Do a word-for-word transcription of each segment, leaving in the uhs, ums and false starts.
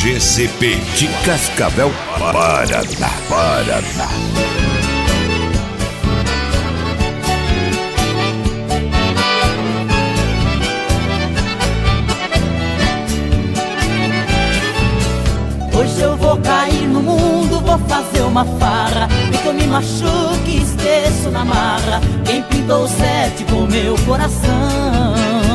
G C P de Cascavel, Paraná, Paraná. Hoje eu vou cair no mundo, vou fazer uma farra, e que eu me machuque e esqueço na marra quem pintou o sete com meu coração.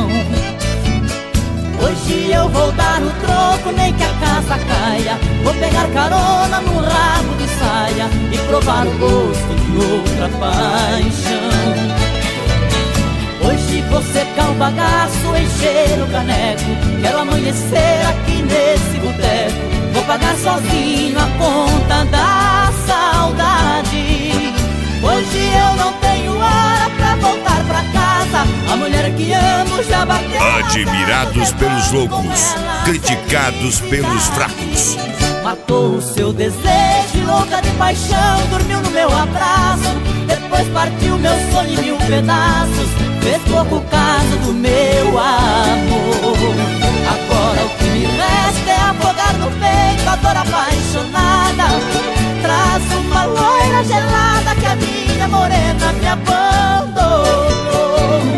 Hoje eu vou dar o troco, nem que a casa caia, vou pegar carona no rabo de saia e provar o gosto de outra paixão. Hoje vou secar o bagaço, encher o caneco, quero amanhecer aqui nesse boteco, vou pagar sozinho a conta da saudade. Hoje eu não tenho hora pra voltar pra casa, a mulher que amo já bateu. Admirados pelos loucos, criticados pelos fracos. Matou o seu desejo, louca de paixão, dormiu no meu abraço, depois partiu meu sonho em mil pedaços, fez pouco caso do meu amor. Agora o que me resta é afogar no peito a dor apaixonada. Traz uma loira gelada que a minha morena me abandonou.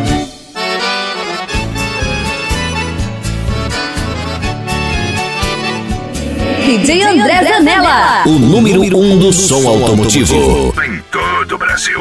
D J André Zanella, o número um do som automotivo em todo o Brasil.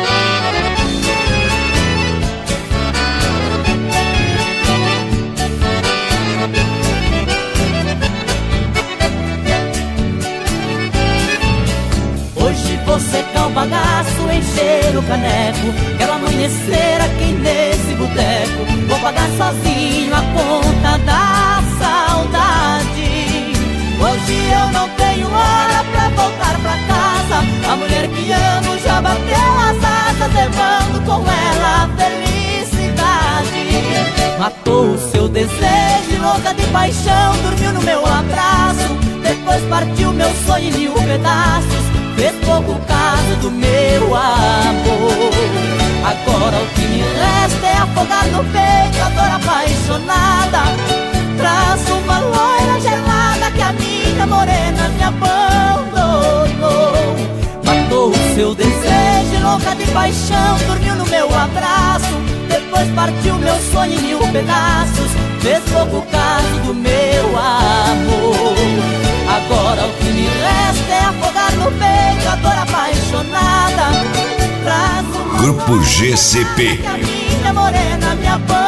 Hoje vou secar o bagaço, encher o caneco, quero amanhecer aqui nesse boteco, vou pagar sozinho a conta da saudade. Hoje eu não tenho hora pra voltar pra casa, a mulher que amo já bateu as asas, levando com ela a felicidade. Matou o seu desejo, louca de paixão, dormiu no meu abraço, depois partiu meu sonho em mil pedaços, fez pouco caso do meu amor. Agora o que me resta é afogar no peito a dor apaixonada. Traz uma loira gelada que a minha morena me abandonou. Matou o seu desejo, louca de paixão, dormiu no meu abraço, depois partiu meu sonho em mil pedaços, fez pouco caso do meu amor. Agora o que me resta é afogar no peito a dor apaixonada. Traz uma Grupo G C P que a minha morena me abandonou.